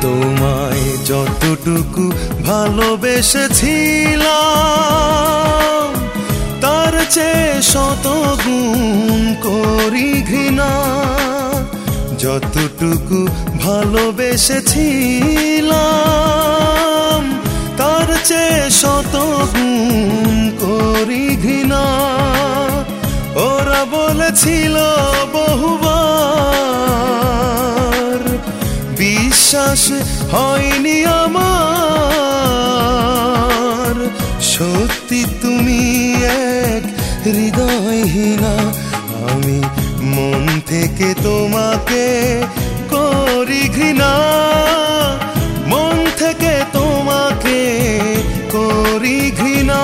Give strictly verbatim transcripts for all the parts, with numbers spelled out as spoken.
তোমায় যতটুকু ভালোবেসেছিলাম তার চেয়ে শত গুণ করি ঘৃণা। যতটুকু ভালোবেসেছিলাম তার চেয়ে শত গুণ করি ঘৃণা। ওরা বলেছিল বহুবার, বিশ্বাস হয়নি আমার। সত্যি তুমি এক হৃদয়হীনা। আমি মন থেকে তোমাকে করি ঘৃণা, মন থেকে তোমাকে করি ঘৃণা।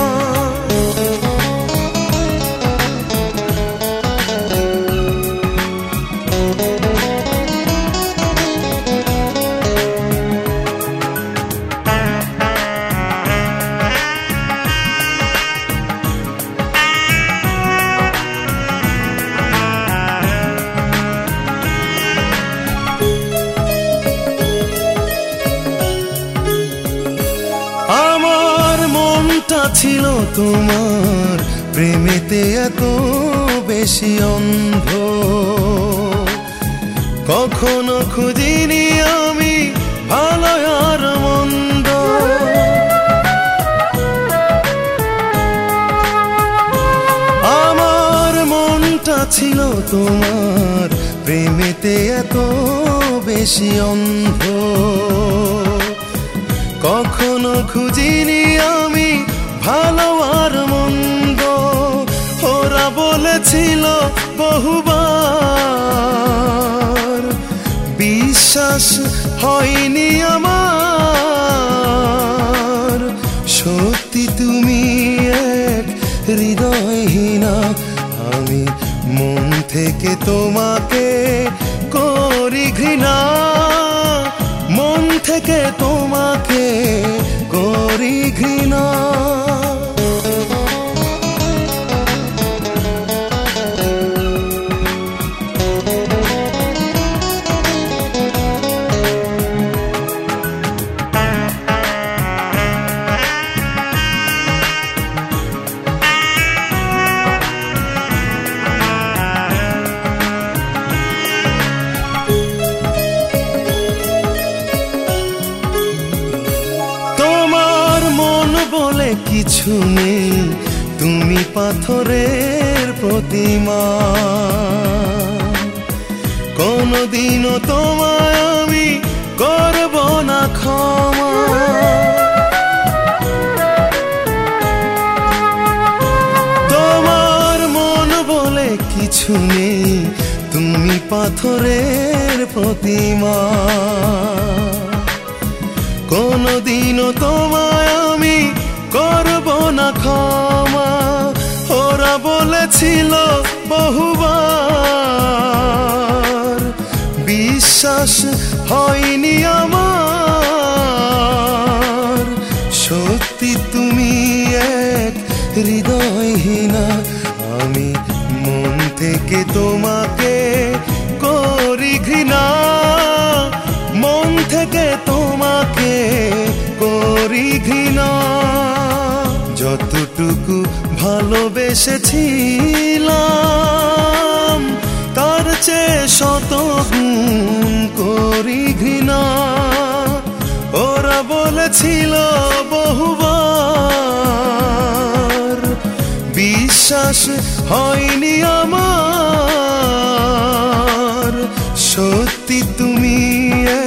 ছিল তোমার প্রেমেতে এত বেশি অন্ধ, কখনো খুঁজিনি আমি ভালো আর মন্দ। আমার মনটা ছিল তোমার প্রেমেতে এত বেশি অন্ধ, কখনো খুঁজিনি আমি ভালো আর মন্দ। ওরা বলেছিল বহুবার, বিশ্বাস হয়নি আমার। সত্যি তুমি এক হৃদয়হীনা। আমি মন থেকে তোমাকে করি ঘৃণা, মন থেকে তোমাকে করি ঘৃণা। কিছু নেই, তুমি পাথরের প্রতিমা। কোনদিনও তোমায় আমি করব না ক্ষমা। তোমার মন বলে কিছু নেই, তুমি পাথরের প্রতিমা। কোনদিনও তোমায় আমি করব না ক্ষমা। ওরা বলেছিল বহুবার, বিশ্বাস হয়নি আমার। সত্যি তুমি এক হৃদয়হীনা। আমি মন থেকে তোমাকে করি ঘৃণা, মন থেকে তোমাকে করি ঘৃণা। যতটুকু ভালোবেসেছিলাম তার চেয়ে শত গুণ করি ঘৃণা। ওরা বলেছিল বহুবার, বিশ্বাস হয়নি আমার। সত্যি তুমি